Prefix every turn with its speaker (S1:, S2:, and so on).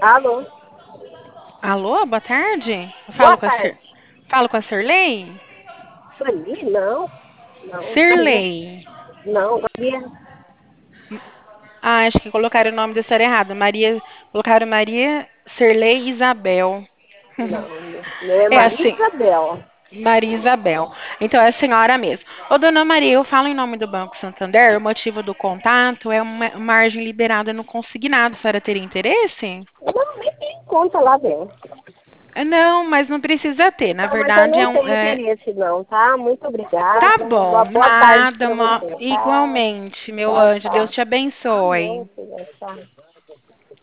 S1: Alô?
S2: Alô, boa tarde.
S1: Boa tarde.
S2: Falo com a Sirlei?
S1: Sueli? Não. Não, Maria.
S2: Sirlei.
S1: Não, Maria.
S2: Ah, acho que colocaram o nome da senhora errado. Colocaram Maria Sirlei Isabel.
S1: Não, meu é
S2: É
S1: Maria
S2: assim,
S1: Isabel.
S2: Maria Isabel. Então é a senhora mesmo. Ô, dona Maria, eu falo em nome do Banco Santander. O motivo do contato é uma margem liberada no consignado. A senhora teria interesse?
S1: Não, nem tem conta lá dentro.
S2: Não, mas não precisa ter. Na
S1: Tá, mas eu
S2: verdade,
S1: não tenho interesse não, tá? Muito
S2: tá
S1: obrigada. Uma
S2: bom,
S1: boa tarde
S2: nada,
S1: pra você, tá?
S2: igualmente, meu
S1: Tchau,
S2: anjo, Deus
S1: tchau.
S2: te
S1: Amém,
S2: abençoe.
S1: filha. Tchau.